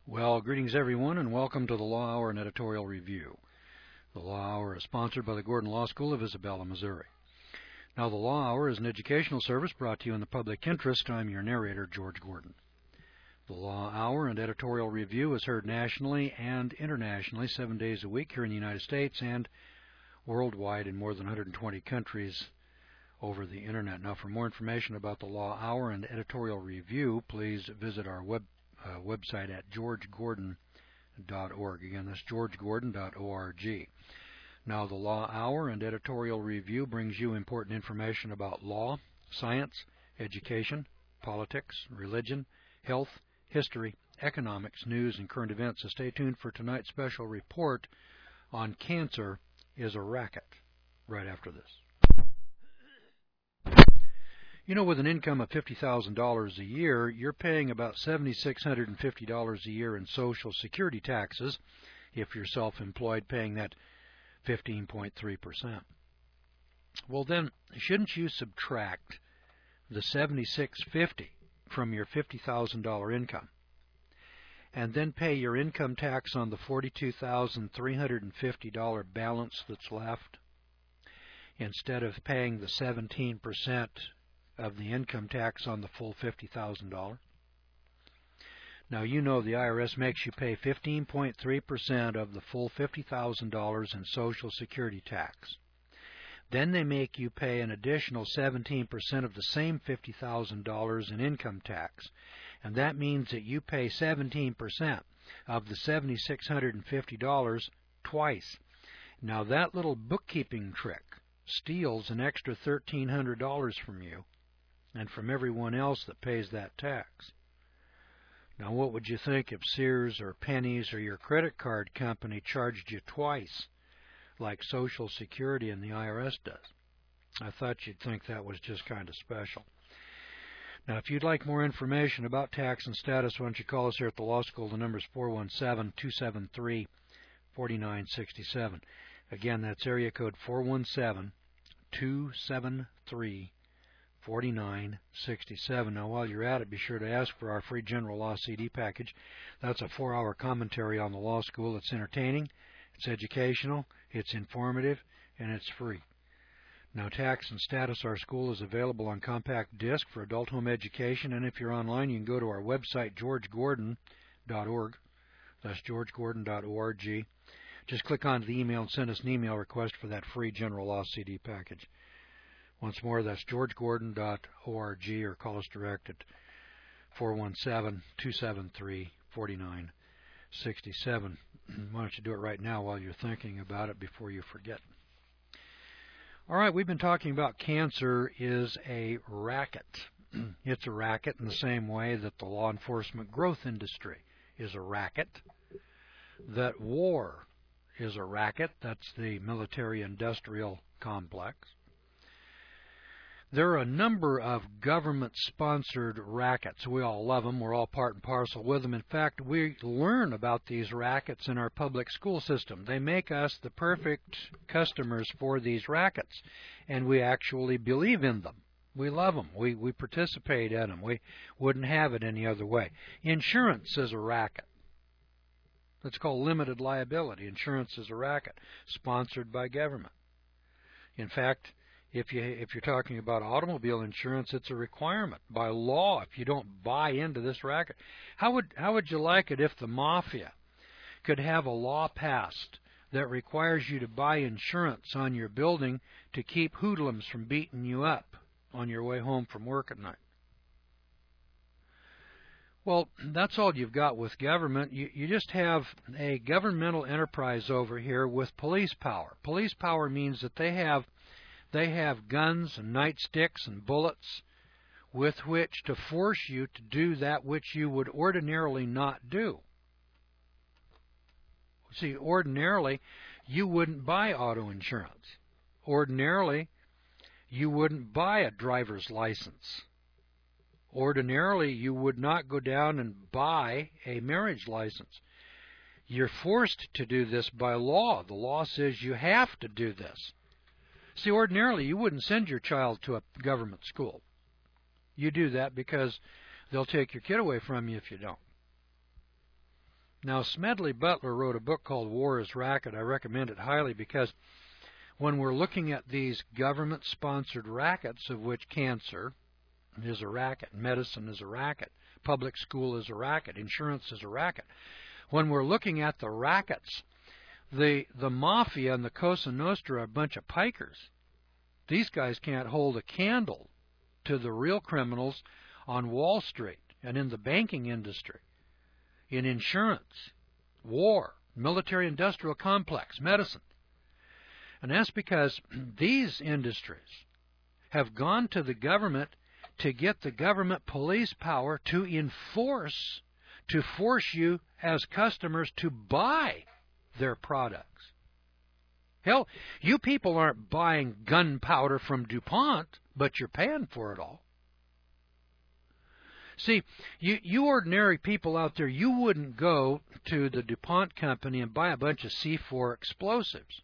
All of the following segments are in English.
Well, greetings everyone, and welcome to the Law Hour and Editorial Review. The Law Hour is sponsored by the Gordon Law School of Isabella, Missouri. Now, the Law Hour is an educational service brought to you in the public interest. I'm your narrator, George Gordon. The Law Hour and Editorial Review is heard nationally and internationally 7 days a week here in the United States and worldwide in more than 120 countries over the Internet. Now, for more information about the Law Hour and Editorial Review, please visit our website at georgegordon.org. Again, that's georgegordon.org. Now, the Law Hour and Editorial Review brings you important information about law, science, education, politics, religion, health, history, economics, news, and current events. So stay tuned for tonight's special report on Cancer is a Racket right after this. You know, with an income of $50,000 a year, you're paying about $7,650 a year in Social Security taxes if you're self-employed, paying that 15.3%. Well, then, shouldn't you subtract the $7,650 from your $50,000 income and then pay your income tax on the $42,350 balance that's left instead of paying the 17% of the income tax on the full $50,000. Now, you know the IRS makes you pay 15.3% of the full $50,000 in Social Security tax. Then they make you pay an additional 17% of the same $50,000 in income tax. And that means that you pay 17% of the $7,650 twice. Now, that little bookkeeping trick steals an extra $1,300 from you and from everyone else that pays that tax. Now, what would you think if Sears or Penny's or your credit card company charged you twice, like Social Security and the IRS does? I thought you'd think that was just kind of special. Now, if you'd like more information about tax and status, why don't you call us here at the Law School. The number is 417-273-4967. Again, that's area code 417-273-4967. Now, while you're at it, be sure to ask for our free general law CD package. That's a 4-hour commentary on the law school. It's entertaining, it's educational, it's informative, and it's free. Now, Tax and Status, our school, is available on compact disc for adult home education, and if you're online, you can go to our website, georgegordon.org. That's georgegordon.org. Just click on the email and send us an email request for that free general law CD package. Once more, that's georgegordon.org, or call us direct at 417-273-4967. Why don't you do it right now while you're thinking about it before you forget. All right, we've been talking about cancer is a racket. It's a racket in the same way that the law enforcement growth industry is a racket, that war is a racket. That's the military-industrial complex. There are a number of government-sponsored rackets. We all love them. We're all part and parcel with them. In fact, we learn about these rackets in our public school system. They make us the perfect customers for these rackets, and we actually believe in them. We love them. We participate in them. We wouldn't have it any other way. Insurance is a racket. It's called limited liability. Insurance is a racket, sponsored by government. In fact, if you're talking about automobile insurance, it's a requirement by law if you don't buy into this racket. How would you like it if the mafia could have a law passed that requires you to buy insurance on your building to keep hoodlums from beating you up on your way home from work at night? Well, that's all you've got with government. You just have a governmental enterprise over here with police power. Police power means that they have guns and nightsticks and bullets with which to force you to do that which you would ordinarily not do. See, ordinarily, you wouldn't buy auto insurance. Ordinarily, you wouldn't buy a driver's license. Ordinarily, you would not go down and buy a marriage license. You're forced to do this by law. The law says you have to do this. See, ordinarily, you wouldn't send your child to a government school. You do that because they'll take your kid away from you if you don't. Now, Smedley Butler wrote a book called War is Racket. I recommend it highly because when we're looking at these government-sponsored rackets, of which cancer is a racket, medicine is a racket, public school is a racket, insurance is a racket, when we're looking at the rackets, the mafia and the Cosa Nostra are a bunch of pikers. These guys can't hold a candle to the real criminals on Wall Street and in the banking industry, in insurance, war, military-industrial complex, medicine. And that's because these industries have gone to the government to get the government police power to force you as customers to buy their products. Hell, you people aren't buying gunpowder from DuPont, but you're paying for it all. See, you ordinary people out there, you wouldn't go to the DuPont company and buy a bunch of C4 explosives.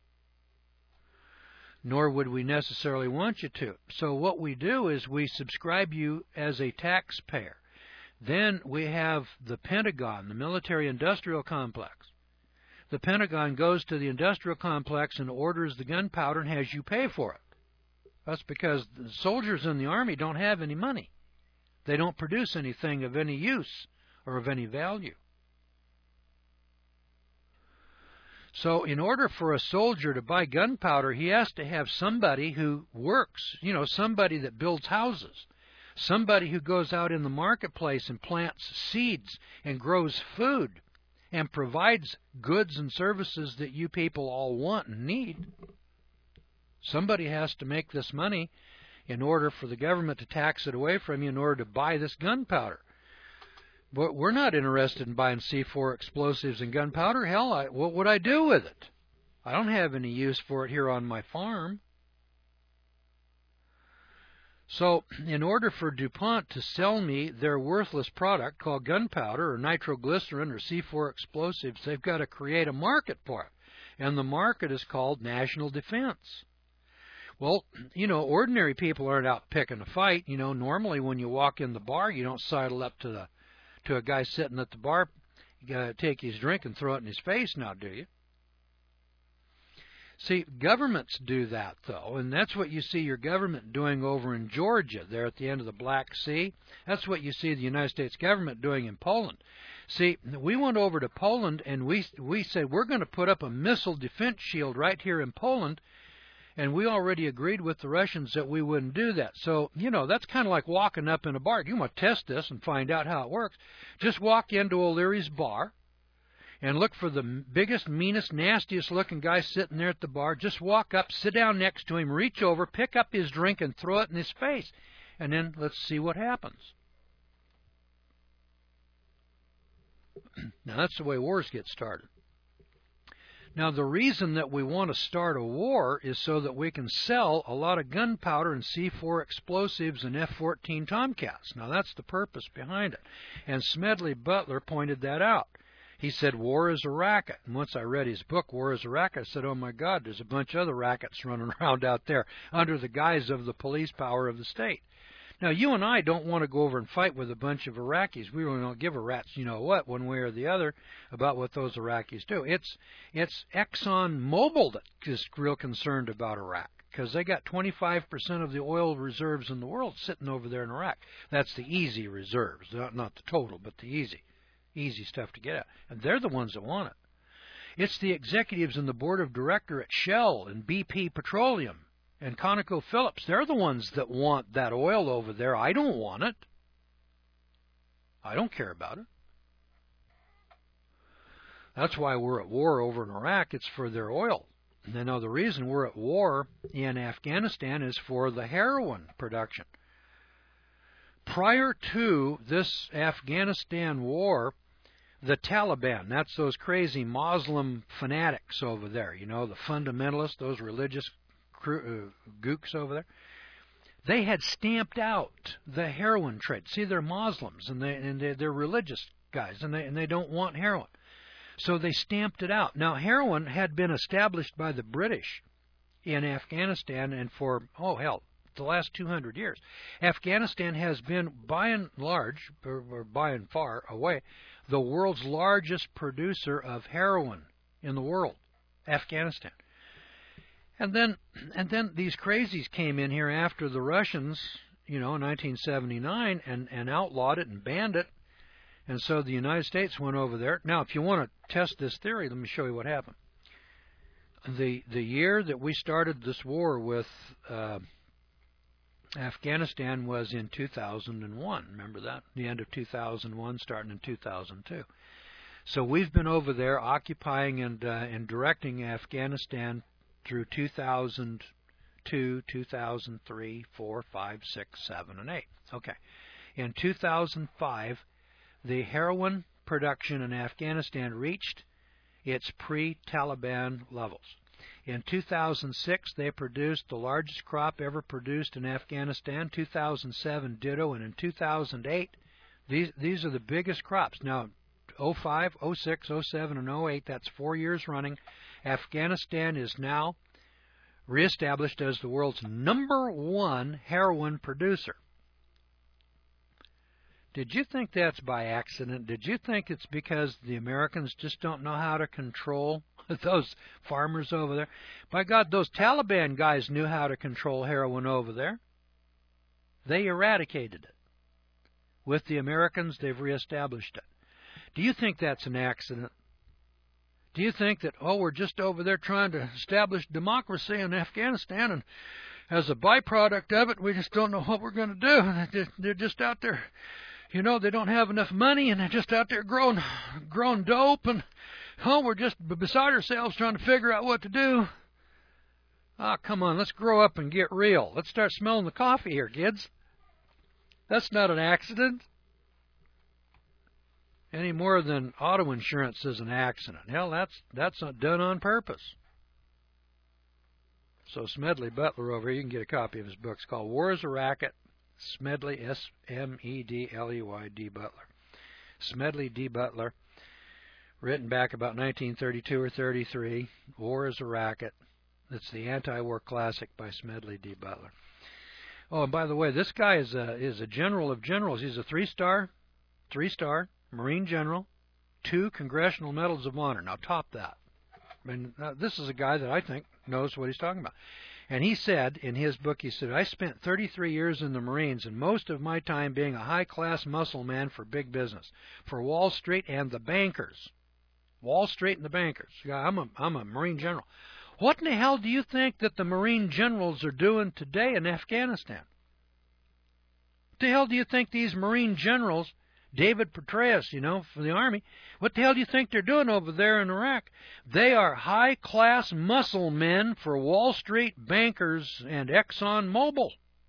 Nor would we necessarily want you to. So what we do is we subscribe you as a taxpayer. Then we have the Pentagon, the military-industrial complex. The Pentagon goes to the industrial complex and orders the gunpowder and has you pay for it. That's because the soldiers in the Army don't have any money. They don't produce anything of any use or of any value. So in order for a soldier to buy gunpowder, he has to have somebody who works, somebody that builds houses, somebody who goes out in the marketplace and plants seeds and grows food and provides goods and services that you people all want and need. Somebody has to make this money in order for the government to tax it away from you in order to buy this gunpowder. But we're not interested in buying C4 explosives and gunpowder. Hell, what would I do with it? I don't have any use for it here on my farm. So, in order for DuPont to sell me their worthless product called gunpowder or nitroglycerin or C4 explosives, they've got to create a market for it. And the market is called national defense. Well, ordinary people aren't out picking a fight. Normally when you walk in the bar, you don't sidle up to a guy sitting at the bar, take his drink and throw it in his face now, do you? See, governments do that, though, and that's what you see your government doing over in Georgia, there at the end of the Black Sea. That's what you see the United States government doing in Poland. See, we went over to Poland, and we said we're going to put up a missile defense shield right here in Poland, and we already agreed with the Russians that we wouldn't do that. So, that's kind of like walking up in a bar. You want to test this and find out how it works. Just walk into O'Leary's bar and look for the biggest, meanest, nastiest looking guy sitting there at the bar. Just walk up, sit down next to him, reach over, pick up his drink and throw it in his face. And then let's see what happens. Now, that's the way wars get started. Now, the reason that we want to start a war is so that we can sell a lot of gunpowder and C4 explosives and F-14 Tomcats. Now, that's the purpose behind it. And Smedley Butler pointed that out. He said, war is a racket. And once I read his book, War is a Racket, I said, oh, my God, there's a bunch of other rackets running around out there under the guise of the police power of the state. Now, you and I don't want to go over and fight with a bunch of Iraqis. We really don't give a rat's you-know-what, one way or the other, about what those Iraqis do. It's Exxon Mobil that is real concerned about Iraq, because they got 25% of the oil reserves in the world sitting over there in Iraq. That's the easy reserves, not the total, but the easy stuff to get at. And they're the ones that want it. It's the executives and the board of directors at Shell and BP Petroleum and ConocoPhillips. They're the ones that want that oil over there. I don't want it. I don't care about it. That's why we're at war over in Iraq. It's for their oil. And now the reason we're at war in Afghanistan is for the heroin production. Prior to this Afghanistan war, the Taliban, that's those crazy Muslim fanatics over there, the fundamentalists, those religious gooks over there, they had stamped out the heroin trade. See, they're Muslims and they're religious guys, and they don't want heroin. So they stamped it out. Now, heroin had been established by the British in Afghanistan, and for, the last 200 years. Afghanistan has been, by and large, or by and far away, the world's largest producer of heroin in the world, Afghanistan. And then these crazies came in here after the Russians, in 1979 and outlawed it and banned it. And so the United States went over there. Now, if you want to test this theory, let me show you what happened. The year that we started this war with Afghanistan was in 2001. Remember that? The end of 2001, starting in 2002. So we've been over there occupying and directing Afghanistan through 2002, 2003, 4, 5, 6, 7, and 8. Okay. In 2005, the heroin production in Afghanistan reached its pre-Taliban levels. In 2006, they produced the largest crop ever produced in Afghanistan. 2007, ditto. And in 2008, these are the biggest crops. Now, 05, 06, 07, and 08, that's 4 years running. Afghanistan is now reestablished as the world's #1 heroin producer. Did you think that's by accident? Did you think it's because the Americans just don't know how to control those farmers over there? By God, those Taliban guys knew how to control heroin over there. They eradicated it. With the Americans, they've reestablished it. Do you think that's an accident? Do you think that, we're just over there trying to establish democracy in Afghanistan, and as a byproduct of it, we just don't know what we're going to do? They're just out there, they don't have enough money, and they're just out there growing dope, and, we're just beside ourselves trying to figure out what to do. Come on, let's grow up and get real. Let's start smelling the coffee here, kids. That's not an accident. Any more than auto insurance is an accident. Hell, that's not done on purpose. So Smedley Butler over here, you can get a copy of his book. It's called War is a Racket. Smedley, Smedley D. Butler. Smedley D. Butler, written back about 1932 or 33. War is a Racket. It's the anti-war classic by Smedley D. Butler. Oh, and by the way, this guy is a general of generals. He's a three-star Marine general, 2 Congressional Medals of Honor. Now, top that. This is a guy that I think knows what he's talking about. And he said, in his book, I spent 33 years in the Marines, and most of my time being a high-class muscle man for big business, for Wall Street and the bankers. Wall Street and the bankers. I'm a Marine general. What in the hell do you think that the Marine generals are doing today in Afghanistan? What the hell do you think these Marine generals, David Petraeus, for the Army, what the hell do you think they're doing over there in Iraq? They are high-class muscle men for Wall Street bankers and Exxon Mobil.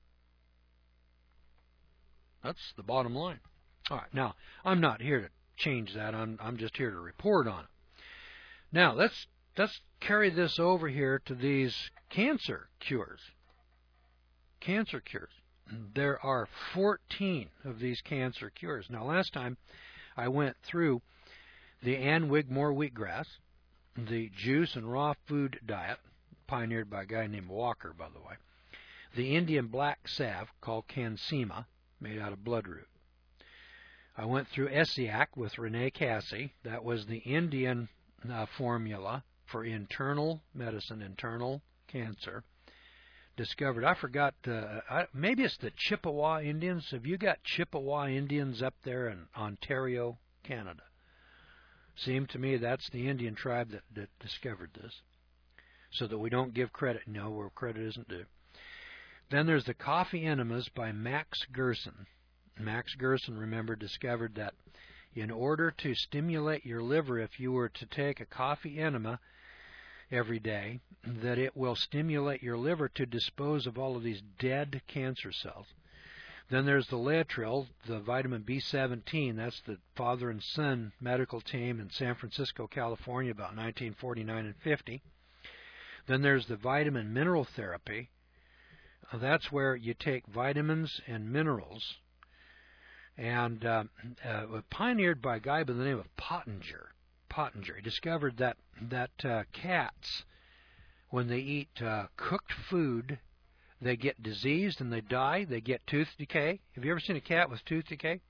That's the bottom line. All right, now, I'm not here to change that. I'm just here to report on it. Now, let's carry this over here to these cancer cures. Cancer cures. There are 14 of these cancer cures. Now, last time I went through the Ann Wigmore wheatgrass, the juice and raw food diet, pioneered by a guy named Walker, by the way, the Indian black salve called Cansema, made out of bloodroot. I went through Essiac with Rene Cassie. That was the Indian formula for internal medicine, internal cancer. Discovered, I forgot, maybe it's the Chippewa Indians. Have you got Chippewa Indians up there in Ontario, Canada? Seemed to me that's the Indian tribe that discovered this, so that we don't give credit, where credit isn't due. Then there's the coffee enemas by Max Gerson. Max Gerson, remember, discovered that in order to stimulate your liver, if you were to take a coffee enema every day, that it will stimulate your liver to dispose of all of these dead cancer cells. Then there's the Laetrile, the vitamin B17. That's the father and son medical team in San Francisco, California, about 1949 and 50. Then there's the vitamin mineral therapy. That's where you take vitamins and minerals, and pioneered by a guy by the name of Pottinger. He discovered that cats, when they eat cooked food, they get diseased and they die. They get tooth decay. Have you ever seen a cat with tooth decay?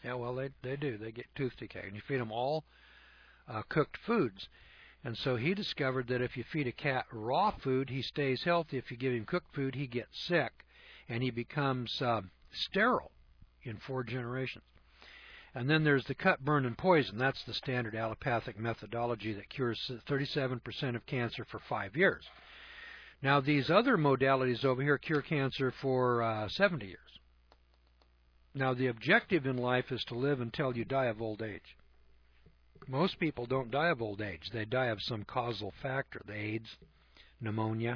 Yeah, well, they do. They get tooth decay. And you feed them all cooked foods. And so he discovered that if you feed a cat raw food, he stays healthy. If you give him cooked food, he gets sick, and he becomes sterile in 4 generations. And then there's the cut, burn, and poison. That's the standard allopathic methodology that cures 37% of cancer for 5 years. Now, these other modalities over here cure cancer for 70 years. Now, the objective in life is to live until you die of old age. Most people don't die of old age. They die of some causal factor, the AIDS, pneumonia,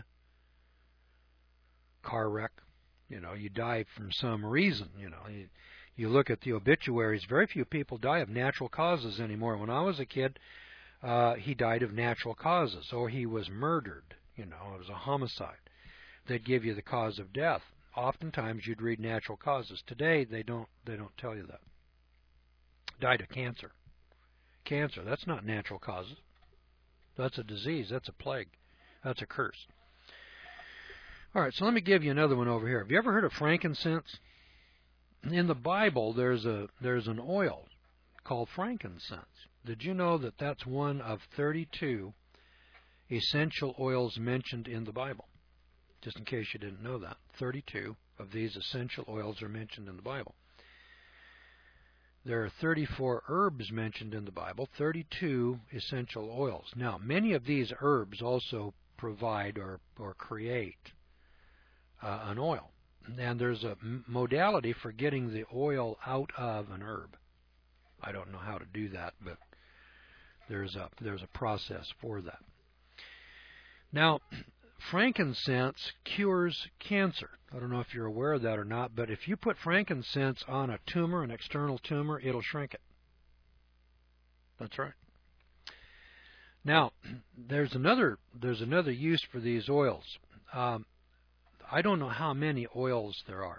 car wreck. You know, you die from some reason. You know, you look at the obituaries, very few people die of natural causes anymore. When I was a kid, he died of natural causes, or he was murdered. You know, it was a homicide. They'd give you the cause of death. Oftentimes you'd read natural causes. Today they don't tell you that. Died of cancer. Cancer, that's not natural causes. That's a disease, that's a plague, that's a curse. All right, so let me give you another one over here. Have you ever heard of frankincense? In the Bible, there's an oil called frankincense. Did you know that that's one of 32 essential oils mentioned in the Bible? Just in case you didn't know that. 32 of these essential oils are mentioned in the Bible. There are 34 herbs mentioned in the Bible, 32 essential oils. Now, many of these herbs also provide or create an oil. And there's a modality for getting the oil out of an herb. I don't know how to do that, but there's a process for that. Now, frankincense cures cancer. I don't know if you're aware of that or not, but if you put frankincense on a tumor, an external tumor, it'll shrink it. That's right. Now, there's another use for these oils. I don't know how many oils there are,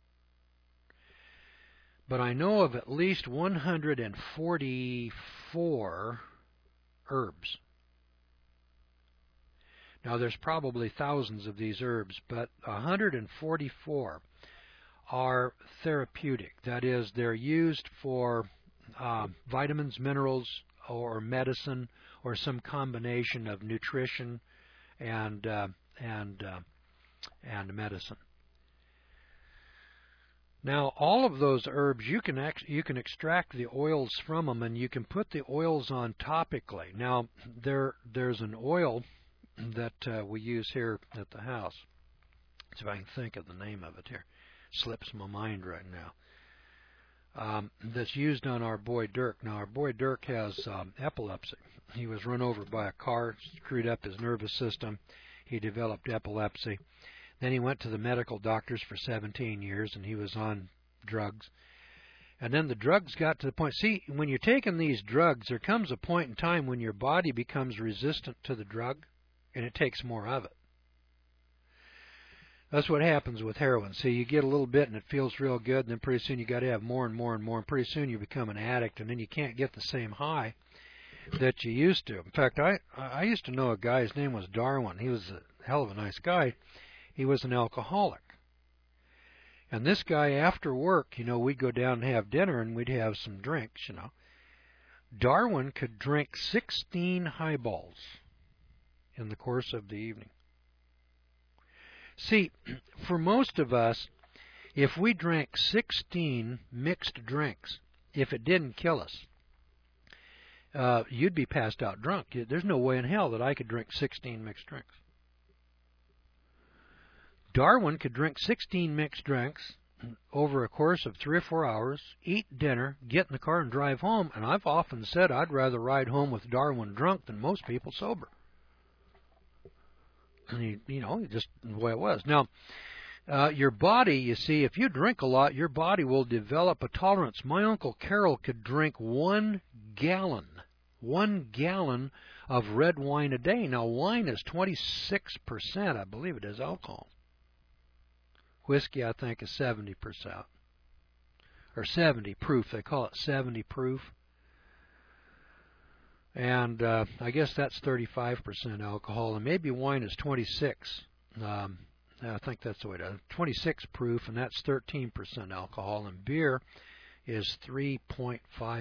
but I know of at least 144 herbs. Now, there's probably thousands of these herbs, but 144 are therapeutic. That is, they're used for vitamins, minerals, or medicine, or some combination of nutrition and medicine. Now, all of those herbs, you can extract the oils from them, and you can put the oils on topically. Now, there's an oil that we use here at the house. See if I can think of the name of it here. Slips my mind right now. That's used on our boy Dirk. Now, our boy Dirk has epilepsy. He was run over by a car, screwed up his nervous system. He developed epilepsy. Then he went to the medical doctors for 17 years, and he was on drugs. And then the drugs got to the point. See, when you're taking these drugs, there comes a point in time when your body becomes resistant to the drug, and it takes more of it. That's what happens with heroin. See, you get a little bit and it feels real good, and then pretty soon you got to have more and more and more, and pretty soon you become an addict, and then you can't get the same high that you used to. In fact, I used to know a guy, his name was Darwin. He was a hell of a nice guy. He was an alcoholic. And this guy, after work, we'd go down and have dinner, and we'd have some drinks, Darwin could drink 16 highballs in the course of the evening. See, for most of us, if we drank 16 mixed drinks, if it didn't kill us, you'd be passed out drunk. There's no way in hell that I could drink 16 mixed drinks. Darwin could drink 16 mixed drinks over a course of 3 or 4 hours, eat dinner, get in the car, and drive home. And I've often said I'd rather ride home with Darwin drunk than most people sober. And just the way it was. Now, your body, you see, if you drink a lot, your body will develop a tolerance. My Uncle Carol could drink 1 gallon of red wine a day. Now, wine is 26%, I believe it is, alcohol. Whiskey, I think, is 70%. Or 70 proof. They call it 70 proof. And I guess that's 35% alcohol. And maybe wine is 26. I think that's the way it is. 26 proof, and that's 13% alcohol. And beer is 3.5%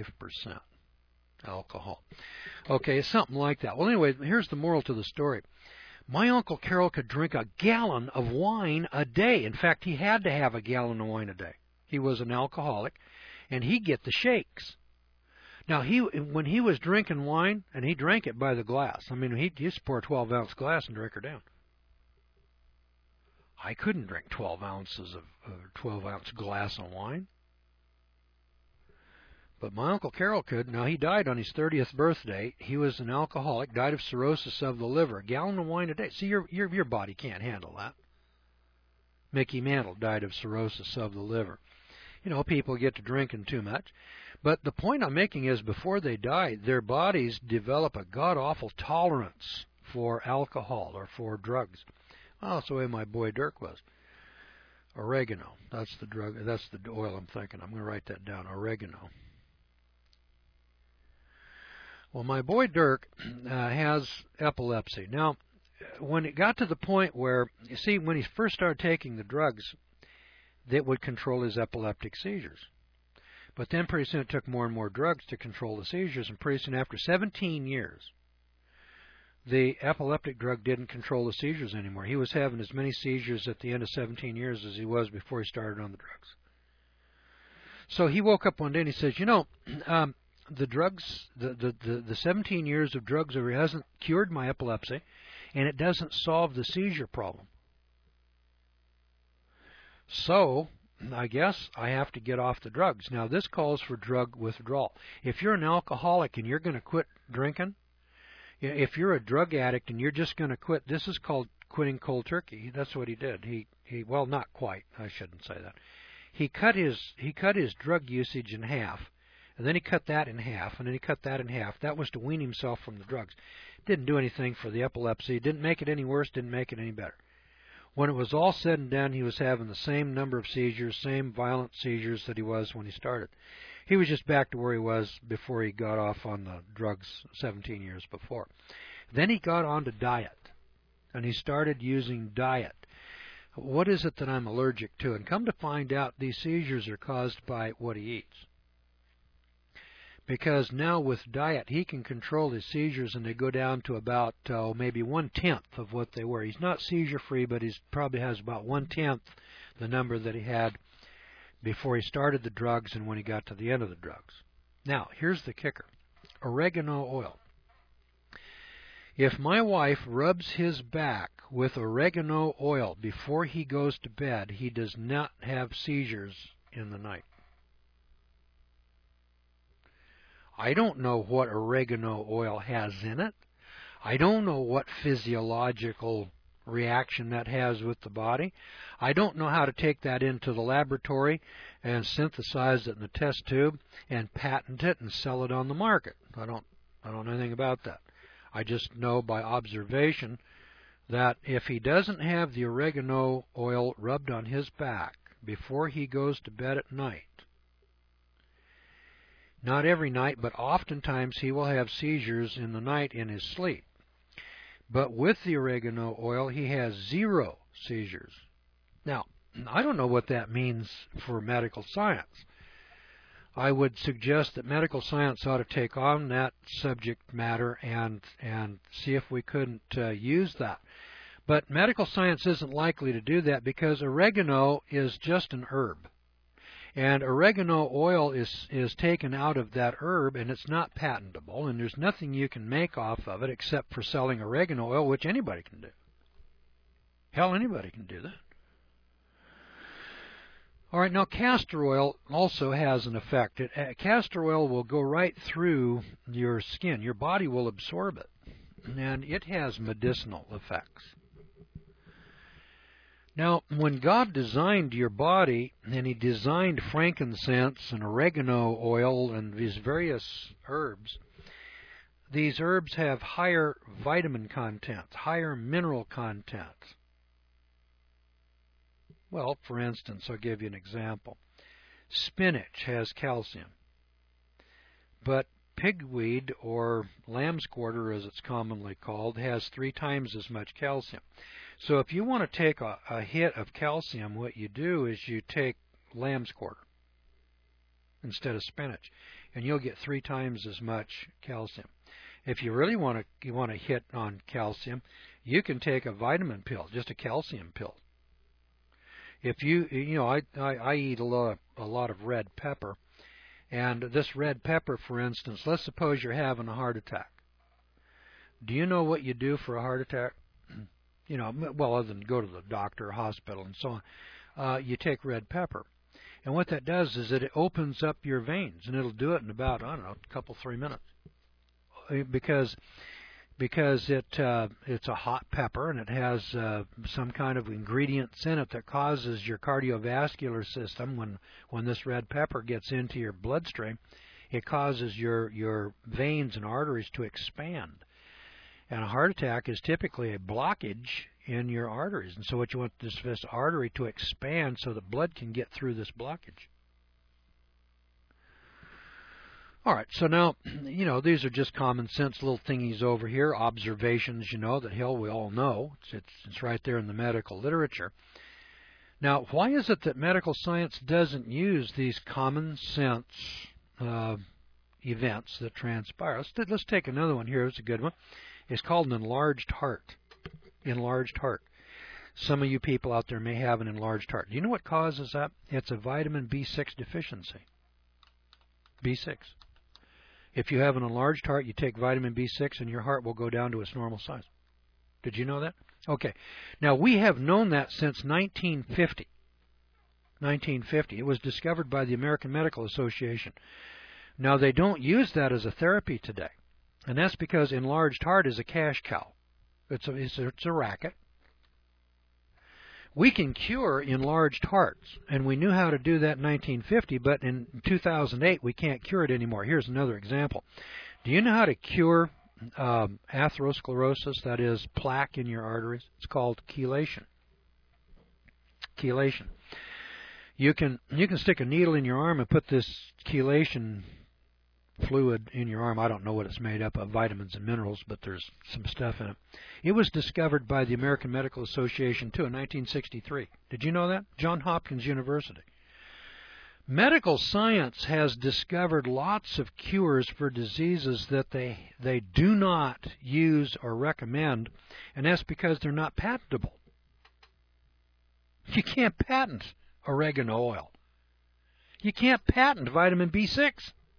alcohol. Okay, it's something like that. Well, anyway, here's the moral to the story. My Uncle Carol could drink a gallon of wine a day. In fact, he had to have a gallon of wine a day. He was an alcoholic, and he'd get the shakes. Now, when he was drinking wine, and he drank it by the glass. I mean, he used to pour a 12-ounce glass and drink her down. I couldn't drink 12 ounces of 12-ounce glass of wine. But my Uncle Carol could. Now, he died on his 30th birthday. He was an alcoholic, died of cirrhosis of the liver. A gallon of wine a day. See, your body can't handle that. Mickey Mantle died of cirrhosis of the liver. You know, people get to drinking too much. But the point I'm making is before they die, their bodies develop a god-awful tolerance for alcohol or for drugs. Oh, that's the way my boy Dirk was. Oregano. That's the drug. That's the oil I'm thinking. I'm going to write that down. Oregano. Well, my boy Dirk has epilepsy. Now, when it got to the point where, you see, when he first started taking the drugs, that would control his epileptic seizures. But then pretty soon it took more and more drugs to control the seizures, and pretty soon after 17 years, the epileptic drug didn't control the seizures anymore. He was having as many seizures at the end of 17 years as he was before he started on the drugs. So he woke up one day and he says, you know, the drugs, the 17 years of drugs over hasn't cured my epilepsy, and it doesn't solve the seizure problem. So I guess I have to get off the drugs. Now, this calls for drug withdrawal. If you're an alcoholic and you're going to quit drinking, if you're a drug addict and you're just going to quit, this is called quitting cold turkey. That's what he did. He well, not quite. I shouldn't say that. He cut his drug usage in half, and then he cut that in half, and then he cut that in half. That was to wean himself from the drugs. Didn't do anything for the epilepsy. Didn't make it any worse. Didn't make it any better. When it was all said and done, he was having the same number of seizures, same violent seizures that he was when he started. He was just back to where he was before he got off on the drugs 17 years before. Then he got on to diet, and he started using diet. What is it that I'm allergic to? And come to find out, these seizures are caused by what he eats. Because now with diet, he can control his seizures, and they go down to about maybe 1/10 of what they were. He's not seizure-free, but he probably has about 1/10 the number that he had before he started the drugs and when he got to the end of the drugs. Now, here's the kicker. Oregano oil. If my wife rubs his back with oregano oil before he goes to bed, he does not have seizures in the night. I don't know what oregano oil has in it. I don't know what physiological reaction that has with the body. I don't know how to take that into the laboratory and synthesize it in the test tube and patent it and sell it on the market. I don't know anything about that. I just know by observation that if he doesn't have the oregano oil rubbed on his back before he goes to bed at night, not every night, but oftentimes he will have seizures in the night in his sleep. But with the oregano oil, he has 0 seizures. Now, I don't know what that means for medical science. I would suggest that medical science ought to take on that subject matter and see if we couldn't use that. But medical science isn't likely to do that because oregano is just an herb. And oregano oil is taken out of that herb, and it's not patentable, and there's nothing you can make off of it except for selling oregano oil, which anybody can do. Hell, anybody can do that. All right, now castor oil also has an effect. Castor oil will go right through your skin. Your body will absorb it, and it has medicinal effects. Now, when God designed your body, and He designed frankincense and oregano oil and these various herbs, these herbs have higher vitamin content, higher mineral content. Well, for instance, I'll give you an example. Spinach has calcium, but pigweed, or lamb's quarter as it's commonly called, has 3 times as much calcium. So if you want to take a hit of calcium, what you do is you take lamb's quarter. instead of spinach, and you'll get 3 times as much calcium. If you really want to hit on calcium, you can take a vitamin pill, just a calcium pill. If I eat a lot of red pepper, and this red pepper, for instance, let's suppose you're having a heart attack. Do you know what you do for a heart attack? Well, other than go to the doctor or hospital and so on, you take red pepper. And what that does is that it opens up your veins, and it'll do it in about, a couple, 3 minutes. Because it's a hot pepper, and it has some kind of ingredients in it that causes your cardiovascular system, when this red pepper gets into your bloodstream, it causes your veins and arteries to expand. And a heart attack is typically a blockage in your arteries. And so what you want is this artery to expand so that blood can get through this blockage. All right, so now, these are just common sense little thingies over here, observations, that we all know. It's right there in the medical literature. Now, why is it that medical science doesn't use these common sense events that transpire? Let's take another one here. It's a good one. It's called an enlarged heart. Enlarged heart. Some of you people out there may have an enlarged heart. Do you know what causes that? It's a vitamin B6 deficiency. B6. If you have an enlarged heart, you take vitamin B6 and your heart will go down to its normal size. Did you know that? Okay. Now, we have known that since 1950. 1950. It was discovered by the American Medical Association. Now, they don't use that as a therapy today. And that's because enlarged heart is a cash cow. It's a racket. We can cure enlarged hearts, and we knew how to do that in 1950, but in 2008 we can't cure it anymore. Here's another example. Do you know how to cure atherosclerosis, that is plaque in your arteries? It's called chelation. Chelation. You can stick a needle in your arm and put this chelation fluid in your arm. I don't know what it's made up of, vitamins and minerals, but there's some stuff in it. It was discovered by the American Medical Association, too, in 1963. Did you know that? Johns Hopkins University. Medical science has discovered lots of cures for diseases that they do not use or recommend, and that's because they're not patentable. You can't patent oregano oil. You can't patent vitamin B6.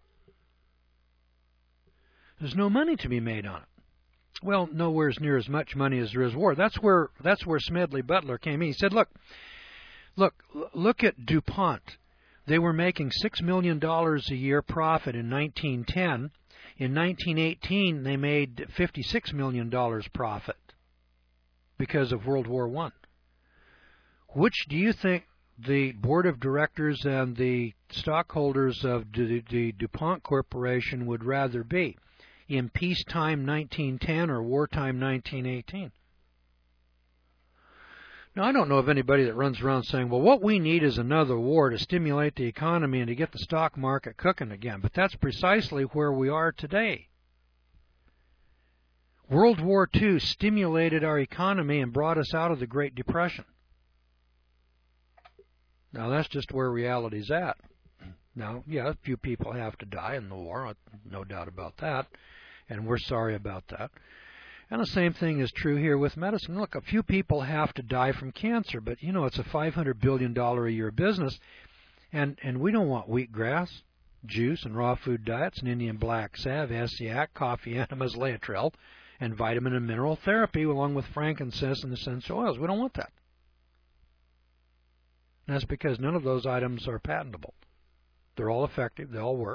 There's no money to be made on it. Well, nowhere near as much money as there is war. That's where Smedley Butler came in. He said, look at DuPont. They were making $6 million a year profit in 1910. In 1918, they made $56 million profit because of World War I. Which do you think the board of directors and the stockholders of the DuPont Corporation would rather be? In peacetime 1910 or wartime 1918? Now, I don't know of anybody that runs around saying, well, what we need is another war to stimulate the economy and to get the stock market cooking again. But that's precisely where we are today. World War II stimulated our economy and brought us out of the Great Depression. Now, that's just where reality's at. Now, yeah, a few people have to die in the war, no doubt about that. And we're sorry about that. And the same thing is true here with medicine. Look, a few people have to die from cancer, but it's a $500 billion a year business, and we don't want wheatgrass, juice, and raw food diets, and Indian black salve, Essiac, coffee enemas, Laetrile, and vitamin and mineral therapy, along with frankincense and essential oils. We don't want that. And that's because none of those items are patentable. They're all effective. They all work.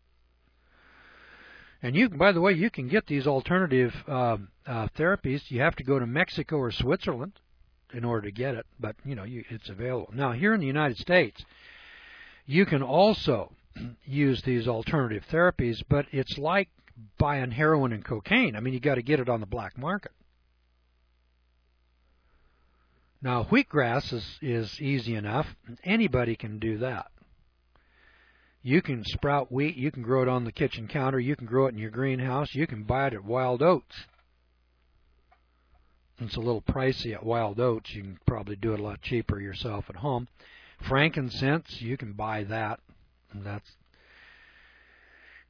And by the way, you can get these alternative therapies. You have to go to Mexico or Switzerland in order to get it, but it's available. Now, here in the United States, you can also use these alternative therapies, but it's like buying heroin and cocaine. I mean, you got to get it on the black market. Now, wheatgrass is easy enough. Anybody can do that. You can sprout wheat. You can grow it on the kitchen counter. You can grow it in your greenhouse. You can buy it at Wild Oats. It's a little pricey at Wild Oats. You can probably do it a lot cheaper yourself at home. Frankincense, you can buy that. And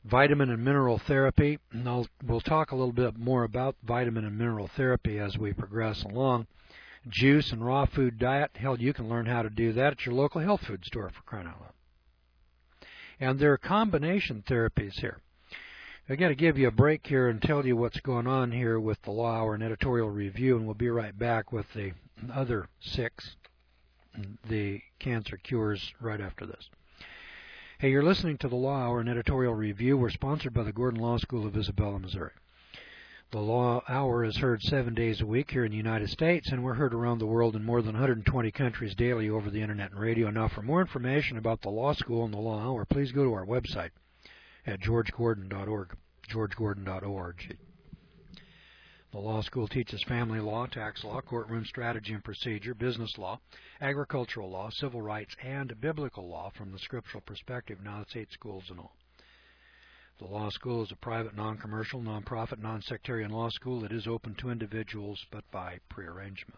vitamin and mineral therapy. And we'll talk a little bit more about vitamin and mineral therapy as we progress along. Juice and raw food diet. Hell, you can learn how to do that at your local health food store, for crying out loud. And there are combination therapies here. I got to give you a break here and tell you what's going on here with the Law Hour and editorial review, and we'll be right back with the other 6, the cancer cures, right after this. Hey, you're listening to the Law Hour and editorial review. We're sponsored by the Gordon Law School of Isabella, Missouri. The Law Hour is heard 7 days a week here in the United States, and we're heard around the world in more than 120 countries daily over the Internet and radio. Now, for more information about the Law School and the Law Hour, please go to our website at georgegordon.org, georgegordon.org. The law school teaches family law, tax law, courtroom strategy and procedure, business law, agricultural law, civil rights, and biblical law from the scriptural perspective. Now, it's 8 schools in all. The law school is a private, non-commercial, non-profit, non-sectarian law school. It is open to individuals, but by prearrangement.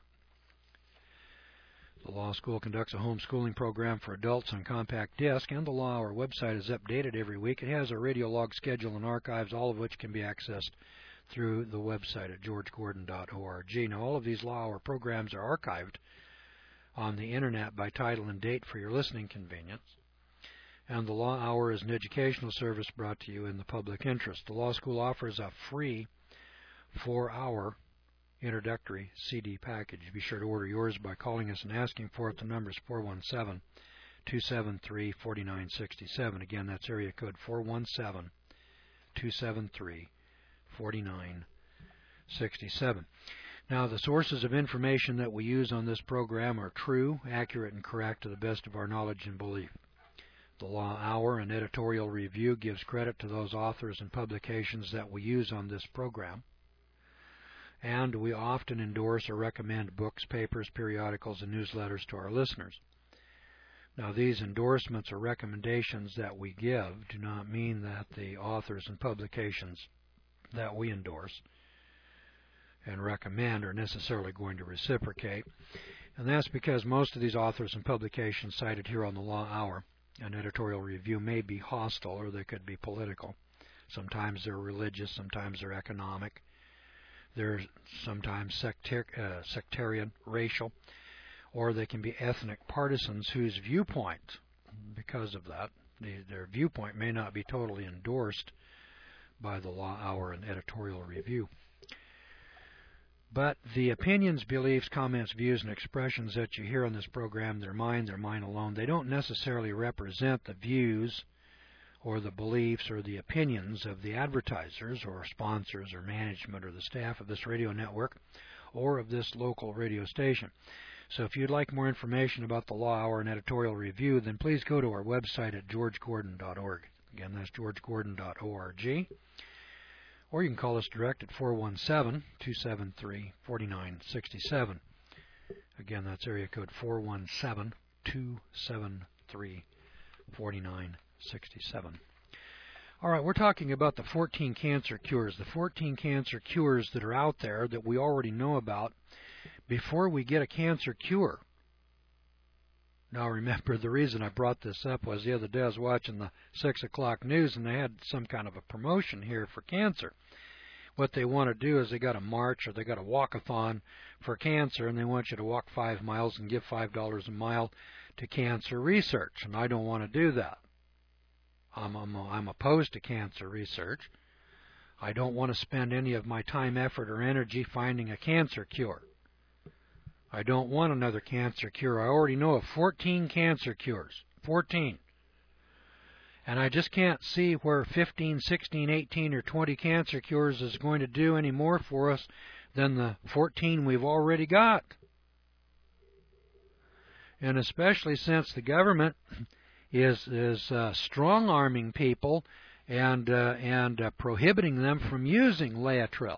The law school conducts a homeschooling program for adults on compact disc, and the Law Hour website is updated every week. It has a radio log schedule and archives, all of which can be accessed through the website at georgegordon.org. Now, all of these Law Hour programs are archived on the Internet by title and date for your listening convenience. And the Law Hour is an educational service brought to you in the public interest. The law school offers a free 4-hour introductory CD package. Be sure to order yours by calling us and asking for it. The number is 417-273-4967. Again, that's area code 417-273-4967. Now, the sources of information that we use on this program are true, accurate, and correct to the best of our knowledge and belief. The Law Hour and editorial review gives credit to those authors and publications that we use on this program. And we often endorse or recommend books, papers, periodicals, and newsletters to our listeners. Now, these endorsements or recommendations that we give do not mean that the authors and publications that we endorse and recommend are necessarily going to reciprocate. And that's because most of these authors and publications cited here on the Law Hour and editorial review may be hostile, or they could be political. Sometimes they're religious, sometimes they're economic. They're sometimes sectarian, racial, or they can be ethnic partisans whose viewpoint, because of that, their viewpoint may not be totally endorsed by the Law Hour and editorial review. But the opinions, beliefs, comments, views, and expressions that you hear on this program, they're mine alone. They don't necessarily represent the views or the beliefs or the opinions of the advertisers or sponsors or management or the staff of this radio network or of this local radio station. So if you'd like more information about the Law Hour and editorial review, then please go to our website at georgegordon.org. Again, that's georgegordon.org. Or you can call us direct at 417-273-4967. Again, that's area code 417-273-4967. All right, we're talking about the 14 cancer cures, the 14 cancer cures that are out there that we already know about before we get a cancer cure. Now, remember, the reason I brought this up was the other day I was watching the 6 o'clock news, and they had some kind of a promotion here for cancer. What they want to do is they got a march or they got a walk-a-thon for cancer, and they want you to walk 5 miles and give $5 a mile to cancer research, and I don't want to do that. I'm opposed to cancer research. I don't want to spend any of my time, effort, or energy finding a cancer cure. I don't want another cancer cure. I already know of 14 cancer cures. 14. And I just can't see where 15, 16, 18, or 20 cancer cures is going to do any more for us than the 14 we've already got. And especially since the government is strong-arming people and prohibiting them from using Laetrile.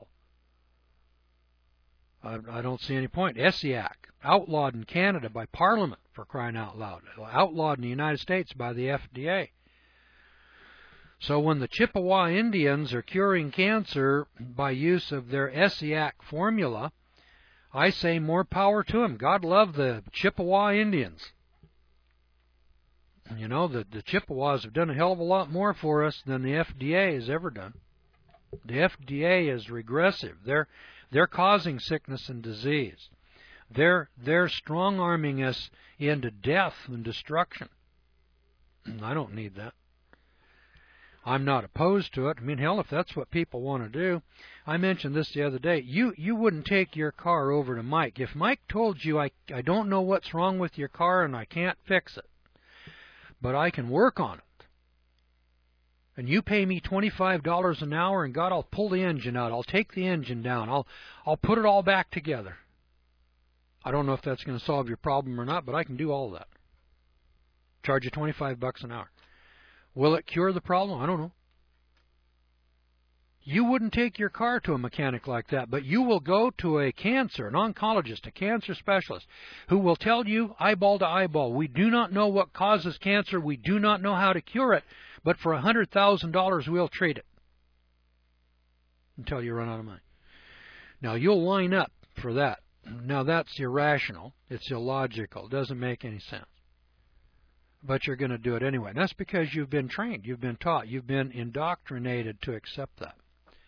I don't see any point. ESIAC, outlawed in Canada by Parliament, for crying out loud. Outlawed in the United States by the FDA. So when the Chippewa Indians are curing cancer by use of their ESIAC formula, I say more power to them. God love the Chippewa Indians. You know, the Chippewas have done a hell of a lot more for us than the FDA has ever done. The FDA is regressive. They're causing sickness and disease. They're strong-arming us into death and destruction. I don't need that. I'm not opposed to it. I mean, hell, if that's what people want to do. I mentioned this the other day. You wouldn't take your car over to Mike. If Mike told you, I don't know what's wrong with your car and I can't fix it, but I can work on it, and you pay me $25 an hour, and God, I'll pull the engine out. I'll take the engine down. I'll put it all back together. I don't know if that's going to solve your problem or not, but I can do all of that. Charge you $25 an hour. Will it cure the problem? I don't know. You wouldn't take your car to a mechanic like that, but you will go to an oncologist, a cancer specialist, who will tell you eyeball to eyeball, we do not know what causes cancer, we do not know how to cure it, but for $100,000 we'll treat it until you run out of money. Now, you'll line up for that. Now, that's irrational. It's illogical. It doesn't make any sense. But you're going to do it anyway. And that's because you've been trained, you've been taught, you've been indoctrinated to accept that.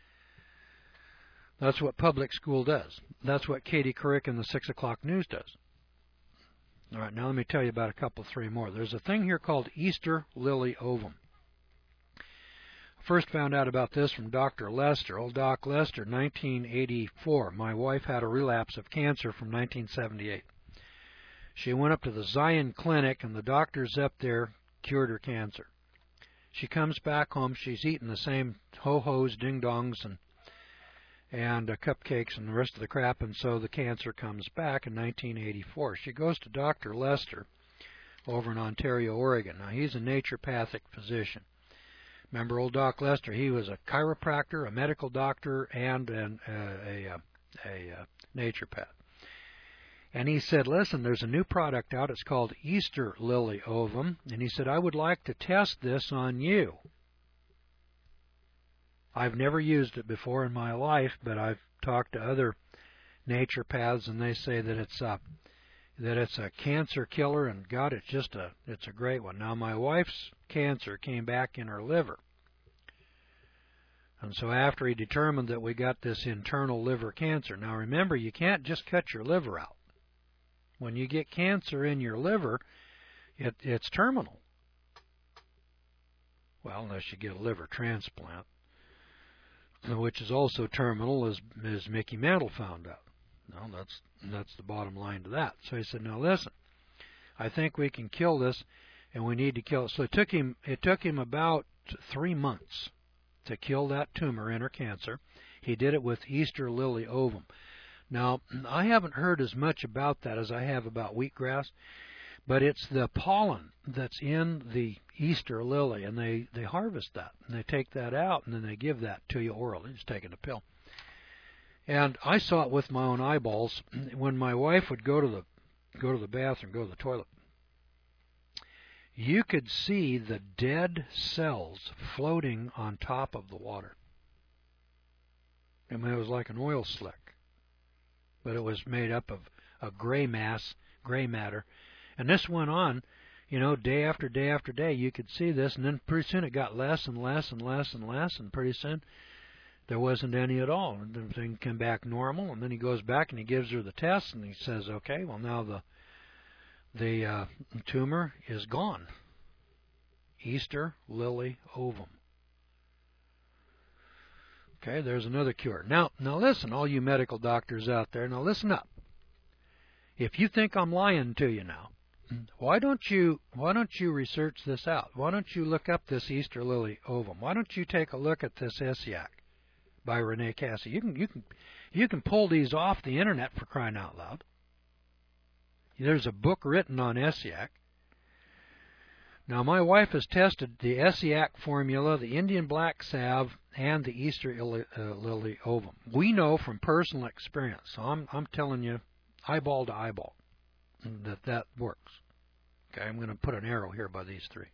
That's what public school does. That's what Katie Couric in the 6 o'clock news does. All right, now let me tell you about three more. There's a thing here called Easter lily ovum. First found out about this from Dr. Lester, old Doc Lester, 1984. My wife had a relapse of cancer from 1978. She went up to the Zion Clinic, and the doctors up there cured her cancer. She comes back home. She's eating the same ho-hos, ding-dongs, and cupcakes and the rest of the crap, and so the cancer comes back in 1984. She goes to Dr. Lester over in Ontario, Oregon. Now, he's a naturopathic physician. Remember old Doc Lester? He was a chiropractor, a medical doctor, and a naturopath. And he said, listen, there's a new product out. It's called Easter lily ovum. And he said, I would like to test this on you. I've never used it before in my life, but I've talked to other naturopaths, and they say that it's a cancer killer, and God, it's a great one. Now, my wife's cancer came back in her liver. And so after he determined that we got this internal liver cancer. Now, remember, you can't just cut your liver out. When you get cancer in your liver, it's terminal. Well, unless you get a liver transplant, which is also terminal, as Mickey Mantle found out. No, that's the bottom line to that. So he said, now listen, I think we can kill this, and we need to kill it. So it took him about 3 months to kill that tumor in her cancer. He did it with Easter lily ovum. Now, I haven't heard as much about that as I have about wheatgrass, but it's the pollen that's in the Easter lily, and they harvest that, and they take that out, and then they give that to you orally, just taking a pill. And I saw it with my own eyeballs when my wife would go to the bathroom, go to the toilet. You could see the dead cells floating on top of the water. I mean, it was like an oil slick, but it was made up of a gray matter. And this went on, day after day after day. You could see this, and then pretty soon it got less and less and less and less, and pretty soon there wasn't any at all. And the thing came back normal, and then he goes back and he gives her the test, and he says, okay, well, now the tumor is gone. Easter lily ovum. Okay, there's another cure. Now listen, all you medical doctors out there, now listen up. If you think I'm lying to you now, why don't you research this out? Why don't you look up this Easter lily ovum? Why don't you take a look at this Essiac by Renee Cassie? You can pull these off the internet, for crying out loud. There's a book written on Essiac. Now, my wife has tested the Essiac formula, the Indian black salve, and the Easter lily ovum. We know from personal experience, so I'm telling you, eyeball to eyeball, that works. Okay, I'm going to put an arrow here by these three.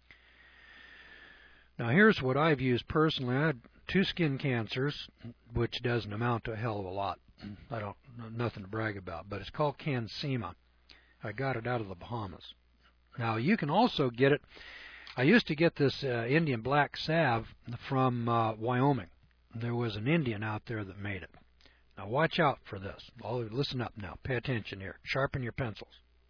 Now, here's what I've used personally. I had 2 skin cancers, which doesn't amount to a hell of a lot. Nothing to brag about, but it's called Cansema. I got it out of the Bahamas. Now, you can also get it. I used to get this Indian black salve from Wyoming. There was an Indian out there that made it. Now, watch out for this. Listen up now. Pay attention here. Sharpen your pencils.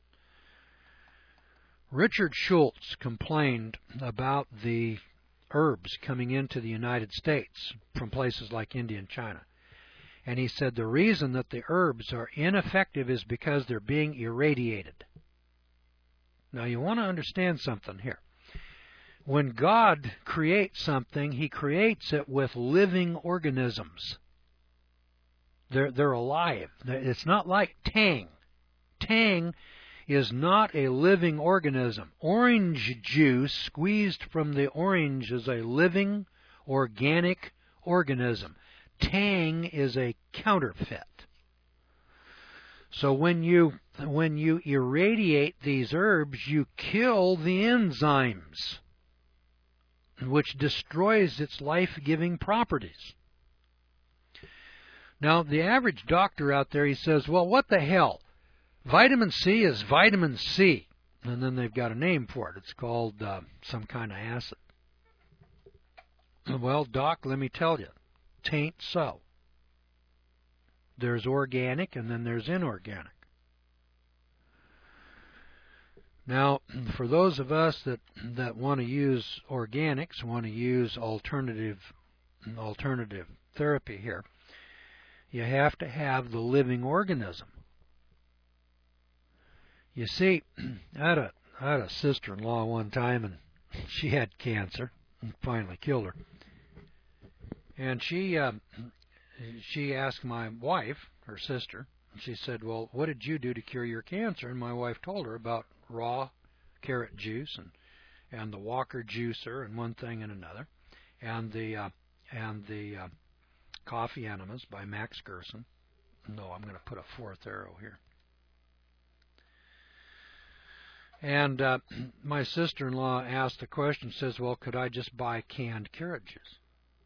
Richard Schultz complained about the herbs coming into the United States from places like India and China. And he said the reason that the herbs are ineffective is because they're being irradiated. Now, you want to understand something here. When God creates something, He creates it with living organisms. They're alive. It's not like Tang. Tang is not a living organism. Orange juice squeezed from the orange is a living, organic organism. Tang is a counterfeit. So when you irradiate these herbs, you kill the enzymes, which destroys its life-giving properties. Now, the average doctor out there, he says, well, what the hell? Vitamin C is vitamin C. And then they've got a name for it. It's called some kind of acid. Well, doc, let me tell you, tain't so. There's organic and then there's inorganic. Now, for those of us that want to use organics, want to use alternative therapy here, you have to have the living organism. You see, I had a sister-in-law one time, and she had cancer and finally killed her. And she asked my wife, her sister, and she said, well, what did you do to cure your cancer? And my wife told her about raw carrot juice and the Walker juicer and one thing and another, and the Coffee Enemas by Max Gerson. No, I'm going to put a fourth arrow here. And my sister-in-law asked the question, says, well, could I just buy canned carrot juice?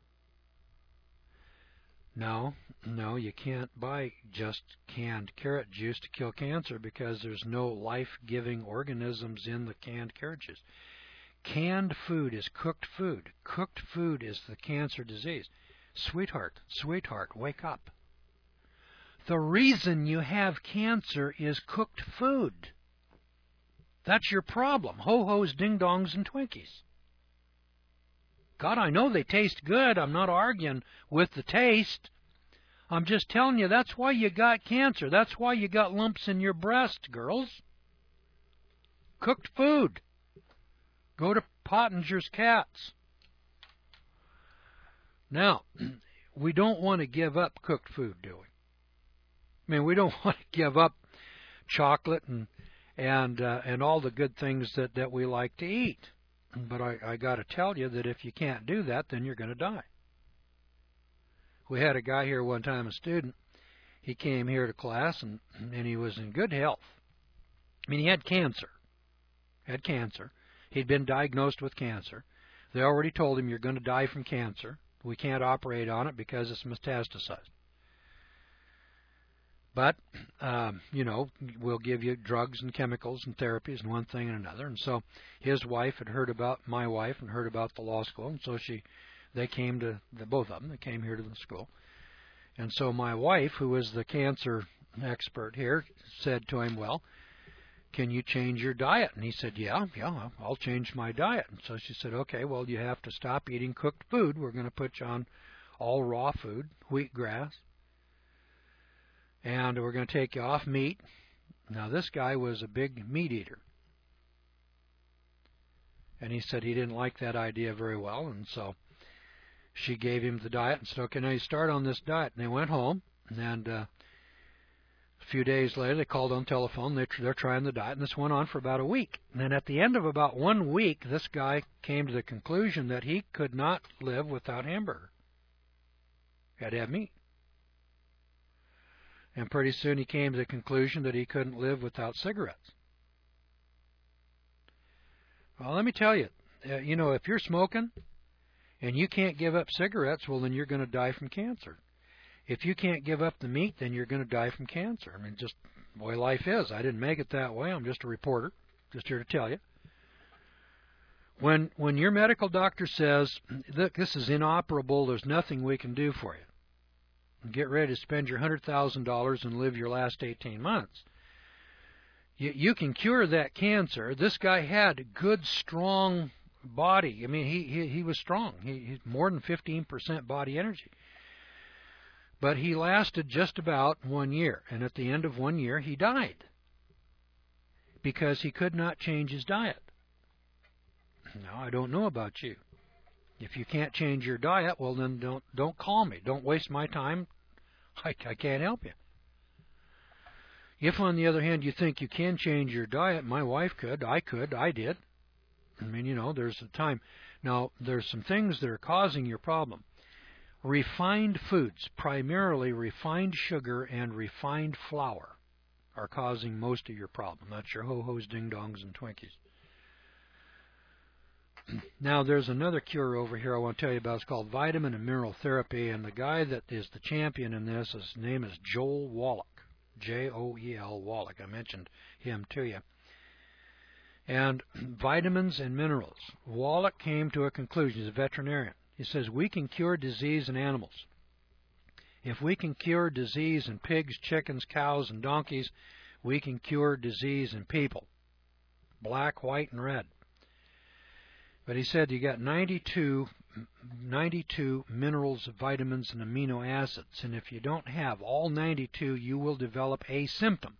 No, you can't buy just canned carrot juice to kill cancer because there's no life-giving organisms in the canned carrot juice. Canned food is cooked food. Cooked food is the cancer disease. Sweetheart, wake up. The reason you have cancer is cooked food. That's your problem. Ho-hos, ding-dongs, and Twinkies. God, I know they taste good. I'm not arguing with the taste. I'm just telling you, that's why you got cancer. That's why you got lumps in your breast, girls. Cooked food. Go to Pottinger's Cats. Now, we don't want to give up cooked food, do we? I mean, we don't want to give up chocolate and all the good things that we like to eat. But I got to tell you that if you can't do that, then you're going to die. We had a guy here one time, a student. He came here to class, and he was in good health. I mean, he had cancer. He'd been diagnosed with cancer. They already told him, you're going to die from cancer. We can't operate on it because it's metastasized. But, we'll give you drugs and chemicals and therapies and one thing and another. And so his wife had heard about my wife and heard about the law school. And so they came to, both of them, they came here to the school. And so my wife, who was the cancer expert here, said to him, well, can you change your diet? And he said, yeah, I'll change my diet. And so she said, okay, well, you have to stop eating cooked food. We're going to put you on all raw food, wheatgrass. And we're going to take you off meat. Now, this guy was a big meat eater. And he said he didn't like that idea very well. And so she gave him the diet and said, okay, now you start on this diet. And they went home. And a few days later, they called on the telephone. They're trying the diet. And this went on for about a week. And then at the end of about 1 week, this guy came to the conclusion that he could not live without hamburger. He had to have meat. And pretty soon he came to the conclusion that he couldn't live without cigarettes. Well, let me tell you, if you're smoking and you can't give up cigarettes, well, then you're going to die from cancer. If you can't give up the meat, then you're going to die from cancer. I mean, just the way life is. I didn't make it that way. I'm just a reporter. just here to tell you. When your medical doctor says, look, this is inoperable, there's nothing we can do for you, get ready to spend your $100,000 and live your last 18 months. You can cure that cancer. This guy had a good, strong body. I mean, he was strong. He more than 15% body energy. But he lasted just about 1 year, and at the end of 1 year, he died because he could not change his diet. Now, I don't know about you. If you can't change your diet, well, then don't call me. Don't waste my time. I can't help you. If, on the other hand, you think you can change your diet, my wife could, I did. I mean, you know, there's a time. Now, there's some things that are causing your problem. Refined foods, primarily refined sugar and refined flour, are causing most of your problem. That's your ho-hos, ding-dongs, and Twinkies. Now, there's another cure over here I want to tell you about. It's called vitamin and mineral therapy, and the guy that is the champion in this, his name is Joel Wallach, Joel Wallach. I mentioned him to you. And vitamins and minerals. Wallach came to a conclusion. He's a veterinarian. He says we can cure disease in animals. If we can cure disease in pigs, chickens, cows, and donkeys, we can cure disease in people. Black, white, and red. But he said you got 92 minerals, vitamins, and amino acids. And if you don't have all 92, you will develop a symptom.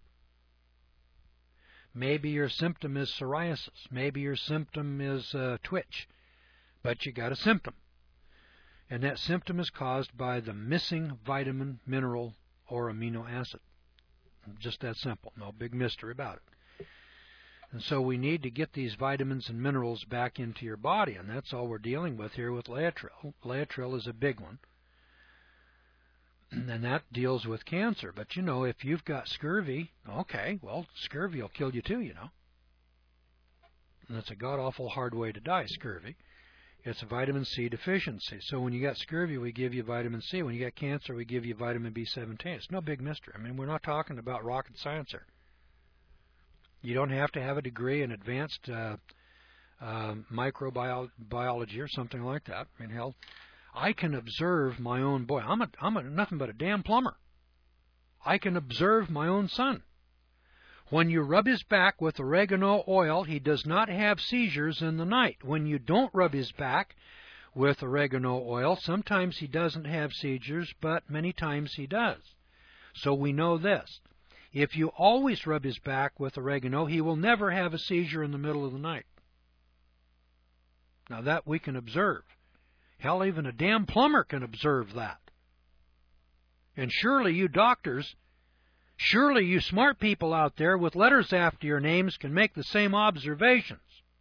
Maybe your symptom is psoriasis. Maybe your symptom is twitch. But you got a symptom. And that symptom is caused by the missing vitamin, mineral, or amino acid. Just that simple. No big mystery about it. And so we need to get these vitamins and minerals back into your body, and that's all we're dealing with here with Laetrile. Laetrile is a big one, and that deals with cancer. But, you know, if you've got scurvy, okay, well, scurvy will kill you too, you know. And that's a god-awful hard way to die, scurvy. It's a vitamin C deficiency. So when you got scurvy, we give you vitamin C. When you got cancer, we give you vitamin B17. It's no big mystery. I mean, we're not talking about rocket science here. You don't have to have a degree in advanced microbiology or something like that. I mean, hell, I can observe my own boy. I'm nothing but a damn plumber. I can observe my own son. When you rub his back with oregano oil, he does not have seizures in the night. When you don't rub his back with oregano oil, sometimes he doesn't have seizures, but many times he does. So we know this. If you always rub his back with oregano, he will never have a seizure in the middle of the night. Now that we can observe. Hell, even a damn plumber can observe that. And surely you doctors, surely you smart people out there with letters after your names can make the same observations.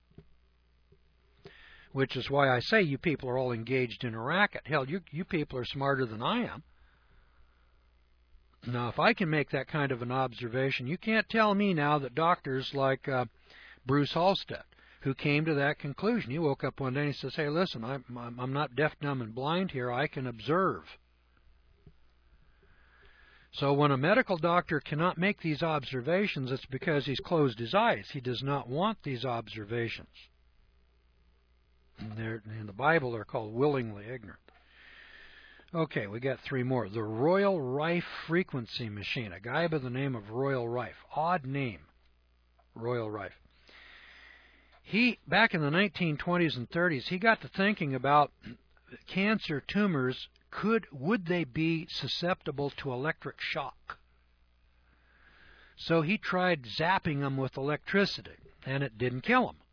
Which is why I say you people are all engaged in a racket. Hell, you people are smarter than I am. Now, if I can make that kind of an observation, you can't tell me now that doctors like Bruce Halstead, who came to that conclusion, he woke up one day and he says, hey, listen, I'm not deaf, dumb, and blind here. I can observe. So when a medical doctor cannot make these observations, it's because he's closed his eyes. He does not want these observations. In the Bible, they're called willingly ignorant. Okay, we got three more. The Royal Rife Frequency Machine. A guy by the name of Royal Rife. Odd name. Royal Rife. He, back in the 1920s and 30s, he got to thinking about cancer tumors. Would they be susceptible to electric shock? So he tried zapping them with electricity, and it didn't kill them.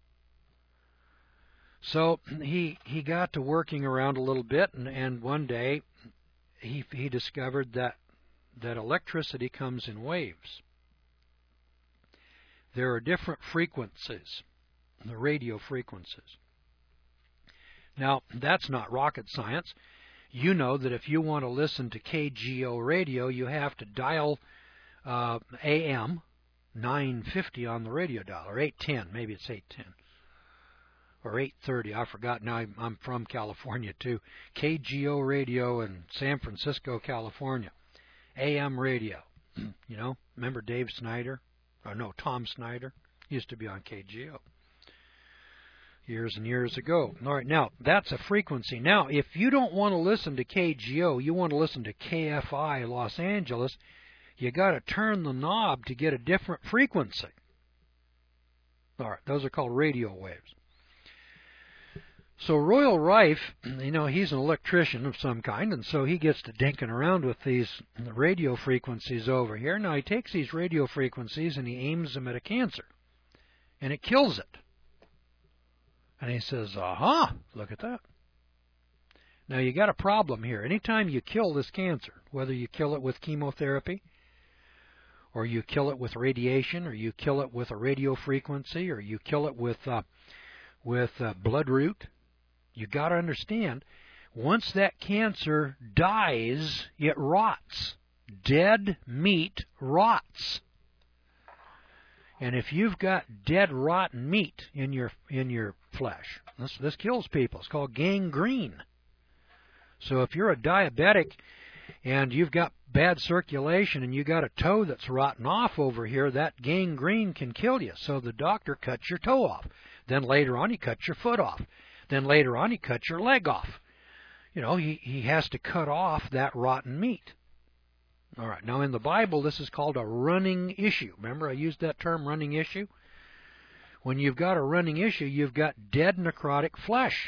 So he got to working around a little bit, and one day he discovered that electricity comes in waves. There are different frequencies, the radio frequencies. Now, that's not rocket science. You know that if you want to listen to KGO radio, you have to dial AM 950 on the radio dial, or 810, maybe it's 810. Or 830, I forgot. Now I'm from California too. KGO radio in San Francisco, California. AM radio. You know, remember Dave Snyder? Or no, Tom Snyder. Used to be on KGO. Years and years ago. All right, now, that's a frequency. Now, if you don't want to listen to KGO, you want to listen to KFI Los Angeles, you got to turn the knob to get a different frequency. All right, those are called radio waves. So Royal Rife, he's an electrician of some kind, and so he gets to dinking around with these radio frequencies over here. Now, he takes these radio frequencies and he aims them at a cancer, and it kills it. And he says, aha, look at that. Now, you got a problem here. Anytime you kill this cancer, whether you kill it with chemotherapy, or you kill it with radiation, or you kill it with a radio frequency, or you kill it with bloodroot, you got to understand, once that cancer dies, it rots. Dead meat rots. And if you've got dead, rotten meat in your flesh, this kills people. It's called gangrene. So if you're a diabetic and you've got bad circulation and you got a toe that's rotten off over here, that gangrene can kill you. So the doctor cuts your toe off. Then later on he cuts your foot off. Then later on he cuts your leg off. He has to cut off that rotten meat. All right, now in the Bible, this is called a running issue. Remember, I used that term, running issue? When you've got a running issue, you've got dead necrotic flesh.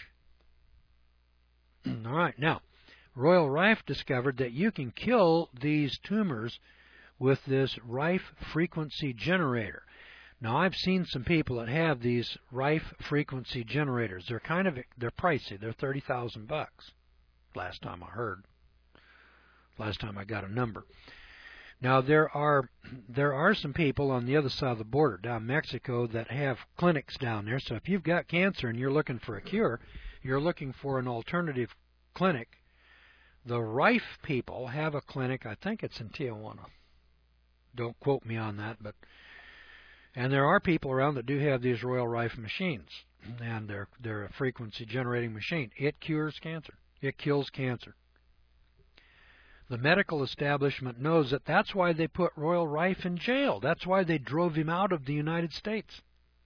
All right, now, Royal Rife discovered that you can kill these tumors with this Rife frequency generator. Now, I've seen some people that have these Rife frequency generators. They're pricey. They're $30,000 last time I heard. Last time I got a number. Now, there are some people on the other side of the border, down in Mexico, that have clinics down there. So if you've got cancer and you're looking for a cure, you're looking for an alternative clinic. The Rife people have a clinic, I think it's in Tijuana. Don't quote me on that, and there are people around that do have these Royal Rife machines, and they're a frequency generating machine. It cures cancer. It kills cancer. The medical establishment knows that. That's why they put Royal Rife in jail. That's why they drove him out of the United States.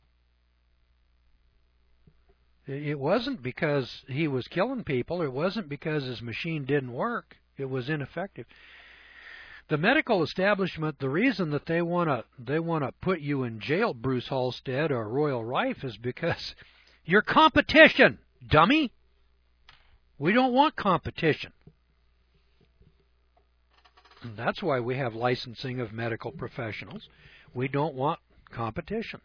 It wasn't because he was killing people. It wasn't because his machine didn't work. It was ineffective. The medical establishment, the reason that they want to put you in jail, Bruce Halstead or Royal Rife, is because you're competition, dummy. We don't want competition. That's why we have licensing of medical professionals. We don't want competition.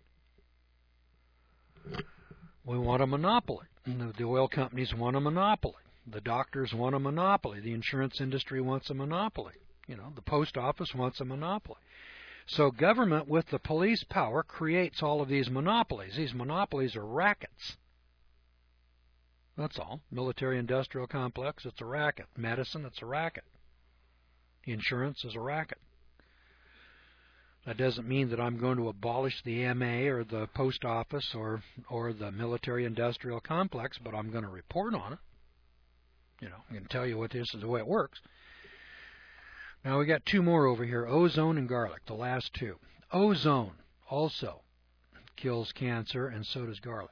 We want a monopoly. The oil companies want a monopoly. The doctors want a monopoly. The insurance industry wants a monopoly. The post office wants a monopoly. So government with the police power creates all of these monopolies. These monopolies are rackets. That's all. Military-industrial complex, it's a racket. Medicine, it's a racket. Insurance is a racket. That doesn't mean that I'm going to abolish the MA or the post office or the military-industrial complex, but I'm going to report on it. I can tell you what this is, the way it works. Now we got two more over here, ozone and garlic, the last two. Ozone also kills cancer, and so does garlic.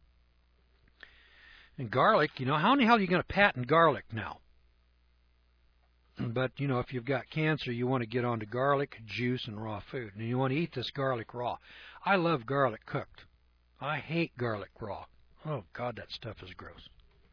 And garlic, how in the hell are you going to patent garlic now? But, if you've got cancer, you want to get onto garlic, juice, and raw food. And you want to eat this garlic raw. I love garlic cooked. I hate garlic raw. Oh, God, that stuff is gross.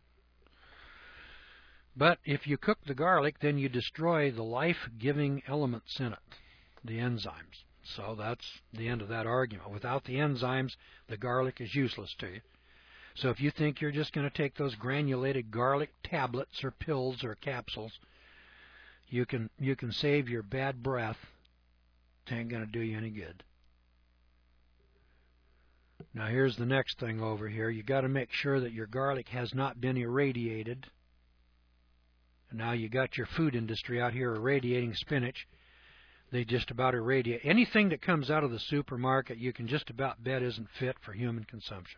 But if you cook the garlic, then you destroy the life-giving elements in it, the enzymes. So that's the end of that argument. Without the enzymes, the garlic is useless to you. So if you think you're just going to take those granulated garlic tablets or pills or capsules, you can save your bad breath. It ain't going to do you any good. Now here's the next thing over here. You got to make sure that your garlic has not been irradiated. Now you got your food industry out here irradiating spinach. They just about irradiate. Anything that comes out of the supermarket, you can just about bet isn't fit for human consumption.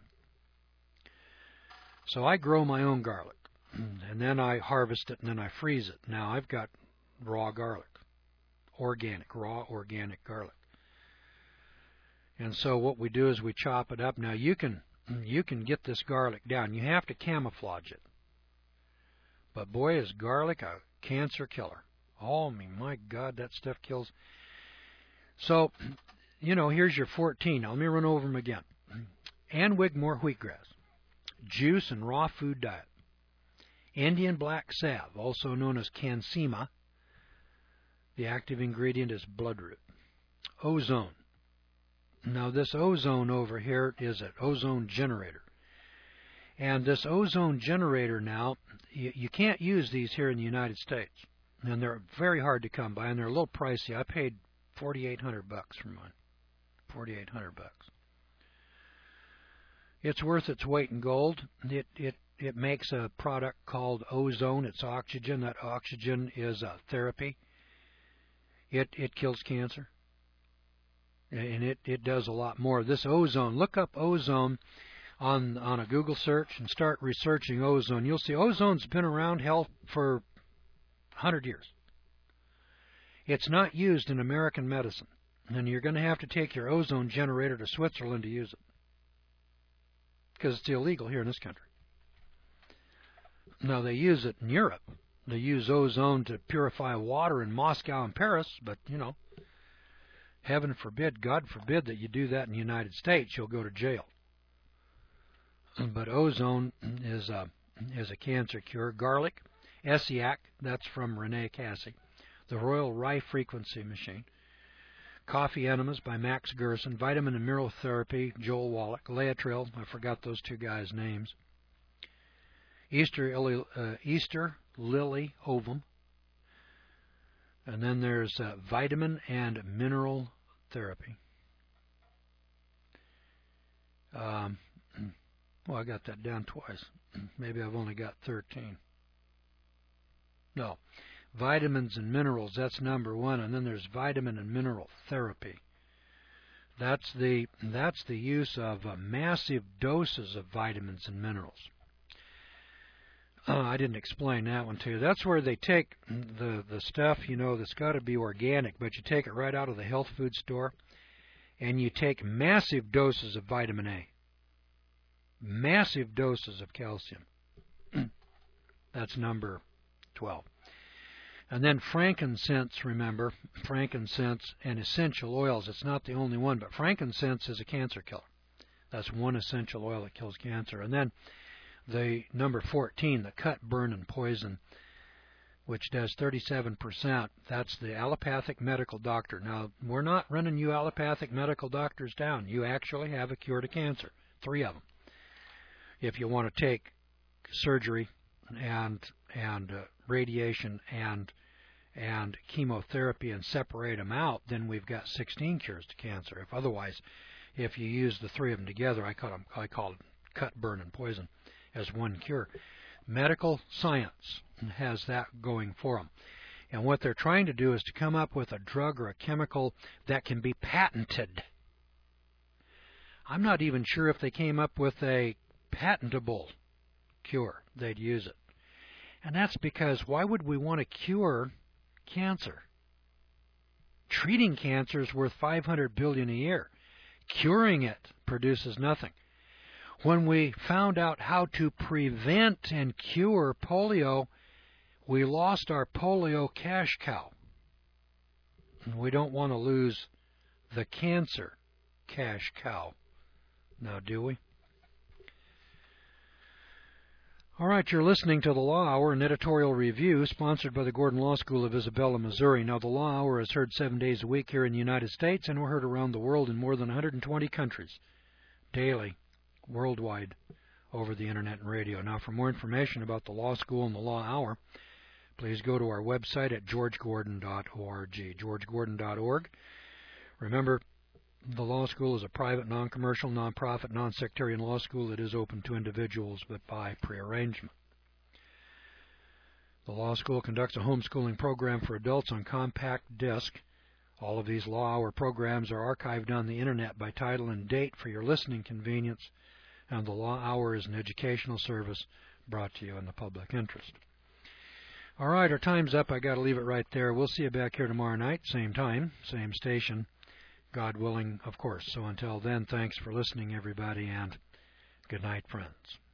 So I grow my own garlic, and then I harvest it, and then I freeze it. Now I've got raw garlic, raw organic garlic. And so what we do is we chop it up. Now you can get this garlic down. You have to camouflage it. But boy, is garlic a cancer killer. Oh, my God, that stuff kills. So, here's your 14. Now, let me run over them again. Ann Wigmore wheatgrass, juice and raw food diet. Indian black salve, also known as Cansema. The active ingredient is bloodroot. Ozone. Now, this ozone over here is an ozone generator. And this ozone generator now, you can't use these here in the United States. And they're very hard to come by, and they're a little pricey. I paid $4,800 for mine. $4,800. It's worth its weight in gold. It makes a product called ozone. It's oxygen. That oxygen is a therapy. It kills cancer. And it does a lot more. This ozone, look up ozone on a Google search and start researching ozone. You'll see ozone's been around, hell, for 100 years. It's not used in American medicine, and you're going to have to take your ozone generator to Switzerland to use it, because it's illegal here in this country. Now, they use it in Europe. They use ozone to purify water in Moscow and Paris, but, heaven forbid, God forbid that you do that in the United States. You'll go to jail. But ozone is a cancer cure. Garlic, Essiac, that's from Rene Cassie. The Royal Rye Frequency Machine. Coffee Enemas by Max Gerson. Vitamin and Mineral Therapy, Joel Wallach. Laetrile, I forgot those two guys' names. Easter Lily Ovum. And then there's Vitamin and Mineral Therapy. Well, I got that down twice. Maybe I've only got 13. No. Vitamins and minerals, that's number one. And then there's vitamin and mineral therapy. That's the use of massive doses of vitamins and minerals. I didn't explain that one to you. That's where they take the stuff, that's got to be organic, but you take it right out of the health food store, and you take massive doses of vitamin A. Massive doses of calcium. That's number 12. And then frankincense, remember, frankincense and essential oils. It's not the only one, but frankincense is a cancer killer. That's one essential oil that kills cancer. And then the number 14, the cut, burn, and poison, which does 37%. That's the allopathic medical doctor. Now, we're not running you allopathic medical doctors down. You actually have a cure to cancer. 3 of them. If you want to take surgery and radiation and chemotherapy and separate them out, then we've got 16 cures to cancer. If you use the 3 of them together, I call it cut, burn, and poison as one cure. Medical science has that going for them. And what they're trying to do is to come up with a drug or a chemical that can be patented. I'm not even sure if they came up with a patentable cure, they'd use it. And that's because why would we want to cure cancer? Treating cancer is worth $500 billion a year. Curing it produces nothing. When we found out how to prevent and cure polio, we lost our polio cash cow. And we don't want to lose the cancer cash cow. Now, do we? All right, you're listening to the Law Hour, an editorial review sponsored by the Gordon Law School of Isabella, Missouri. Now, the Law Hour is heard 7 days a week here in the United States, and we're heard around the world in more than 120 countries daily, worldwide, over the Internet and radio. Now, for more information about the Law School and the Law Hour, please go to our website at georgegordon.org, georgegordon.org. Remember, the law school is a private, non-commercial, non-profit, non-sectarian law school that is open to individuals but by prearrangement. The law school conducts a homeschooling program for adults on compact disc. All of these Law Hour programs are archived on the Internet by title and date for your listening convenience, and the Law Hour is an educational service brought to you in the public interest. All right, our time's up. I got to leave it right there. We'll see you back here tomorrow night, same time, same station. God willing, of course. So until then, thanks for listening, everybody, and good night, friends.